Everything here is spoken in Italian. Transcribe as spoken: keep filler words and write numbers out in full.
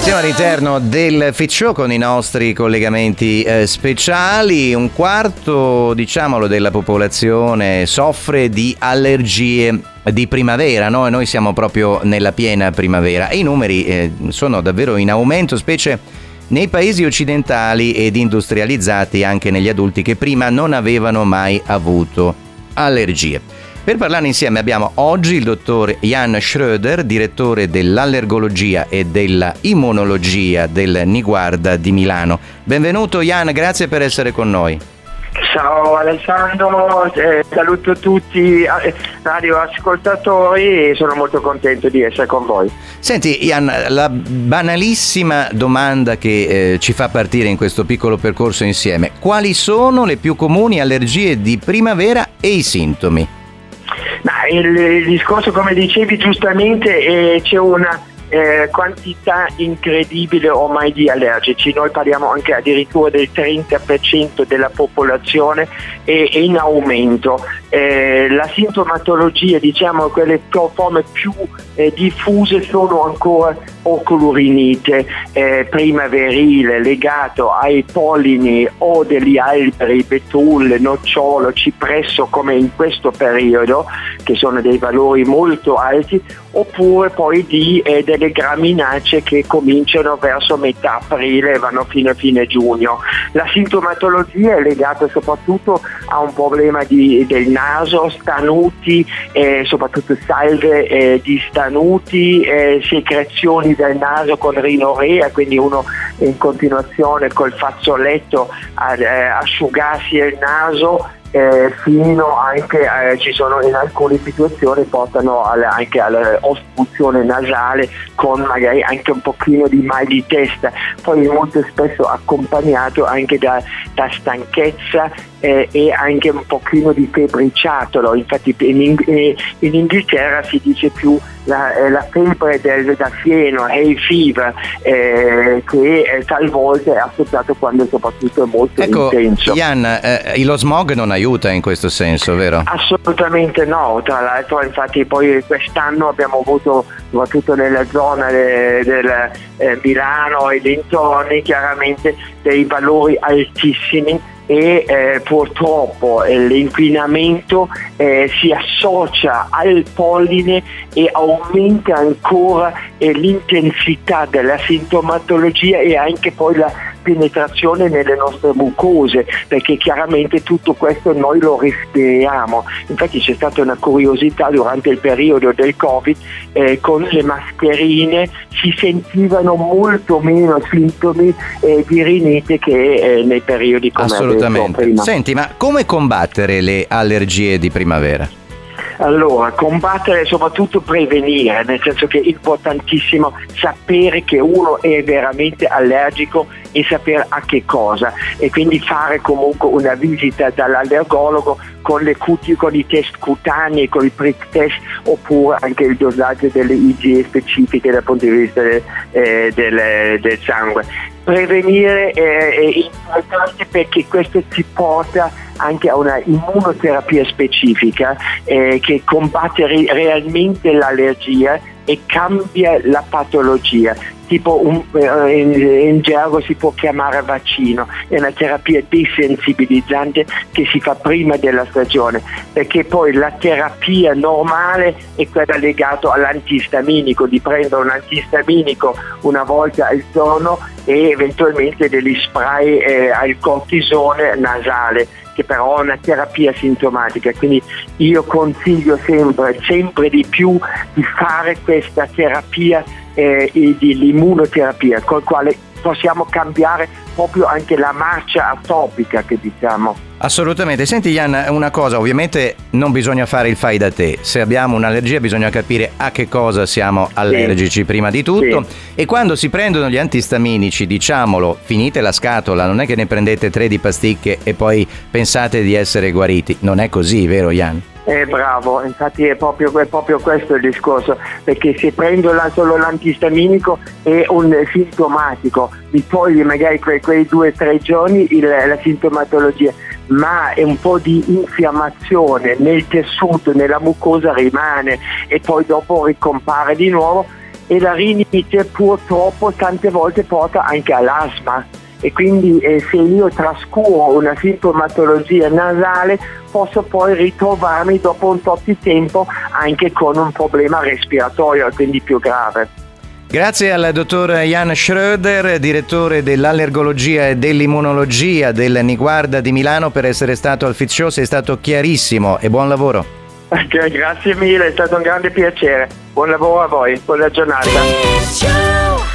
Siamo all'interno del Fit Show con i nostri collegamenti eh, speciali. Un quarto, diciamolo, della popolazione soffre di allergie di primavera, no? E noi siamo proprio nella piena primavera e i numeri eh, sono davvero in aumento, specie nei paesi occidentali ed industrializzati, anche negli adulti che prima non avevano mai avuto allergie. Per parlarne insieme abbiamo oggi il dottor Jan Schröder, direttore dell'allergologia e della immunologia del Niguarda di Milano. Benvenuto Jan, grazie per essere con noi. Ciao Alessandro, eh, saluto tutti i radioascoltatori e sono molto contento di essere con voi. Senti Jan, la banalissima domanda che eh, ci fa partire in questo piccolo percorso insieme: quali sono le più comuni allergie di primavera e i sintomi? Ma il, il discorso, come dicevi giustamente, eh, c'è una eh, quantità incredibile ormai di allergici. Noi parliamo anche addirittura del trenta per cento della popolazione e in aumento. Eh, la sintomatologia, diciamo quelle forme più eh, diffuse, sono ancora oculurinite eh, primaverile legato ai pollini o degli alberi, betulle, nocciolo, cipresso, come in questo periodo, che sono dei valori molto alti, oppure poi di eh, delle graminacee che cominciano verso metà aprile e vanno fino a fine giugno. La sintomatologia è legata soprattutto a un problema di, del naso, stanuti, eh, soprattutto salve eh, di stanuti, eh, secrezioni del naso con rinorea, quindi uno in continuazione col fazzoletto ad eh, asciugarsi il naso, eh, fino anche eh, ci sono in alcune situazioni portano alle, anche all'ostruzione nasale, con magari anche un pochino di mal di testa, poi molto spesso accompagnato anche da, da stanchezza eh, e anche un pochino di febbriciattolo. Infatti in, in, in Inghilterra si dice più la, eh, la febbre del, da fieno, hay fever, eh, che eh, talvolta è associato quando soprattutto è molto ecco, intenso. Jan, eh, lo smog non aiuta in questo senso, vero? Assolutamente no, tra l'altro infatti poi quest'anno abbiamo avuto, soprattutto nella zona del de, eh, Milano e dintorni, chiaramente dei valori altissimi e eh, purtroppo eh, l'inquinamento eh, si associa al polline e aumenta ancora eh, l'intensità della sintomatologia e anche poi la penetrazione nelle nostre mucose, perché chiaramente tutto questo noi lo respiriamo. Infatti c'è stata una curiosità durante il periodo del Covid, eh, con le mascherine si sentivano molto meno sintomi eh, di rinite che eh, nei periodi come assolutamente prima. Senti, ma come combattere le allergie di primavera? Allora, combattere, soprattutto prevenire, nel senso che è importantissimo sapere che uno è veramente allergico e sapere a che cosa, e quindi fare comunque una visita dall'allergologo con le cuti, con i test cutanei, con i prick test, oppure anche il dosaggio delle I G E specifiche dal punto di vista del, eh, del, del sangue. Prevenire eh, è importante perché questo ci porta anche a una immunoterapia specifica eh, che combatte re- realmente l'allergia e cambia la patologia. Tipo un, eh, in, in gergo si può chiamare vaccino, è una terapia desensibilizzante che si fa prima della stagione, perché poi la terapia normale è quella legata all'antistaminico, di prendere un antistaminico una volta al giorno e eventualmente degli spray eh, al cortisone nasale, che però è una terapia sintomatica. Quindi io consiglio sempre, sempre di più, di fare questa terapia eh, di l'immunoterapia, col quale possiamo cambiare proprio anche la marcia atopica, che diciamo. Assolutamente. Senti Jan, una cosa, ovviamente non bisogna fare il fai da te. Se abbiamo un'allergia bisogna capire a che cosa siamo allergici, sì, prima di tutto, sì. E quando si prendono gli antistaminici, diciamolo, finite la scatola, non è che ne prendete tre di pasticche e poi pensate di essere guariti. Non è così, vero Jan? Eh, bravo, infatti è proprio, è proprio questo il discorso, perché se prendo la, solo l'antistaminico è un sintomatico, mi toglie magari que, quei due o tre giorni il, la sintomatologia, ma è un po' di infiammazione nel tessuto, nella mucosa rimane e poi dopo ricompare di nuovo. e la rinite purtroppo tante volte porta anche all'asma. E quindi eh, se io trascuro una sintomatologia nasale posso poi ritrovarmi dopo un po' di tempo anche con un problema respiratorio, quindi più grave. Grazie al dottor Jan Schröder, direttore dell'allergologia e dell'immunologia del Niguarda di Milano, per essere stato al Fit Show. Sei stato chiarissimo e buon lavoro. Grazie mille, è stato un grande piacere. Buon lavoro a voi, buona giornata.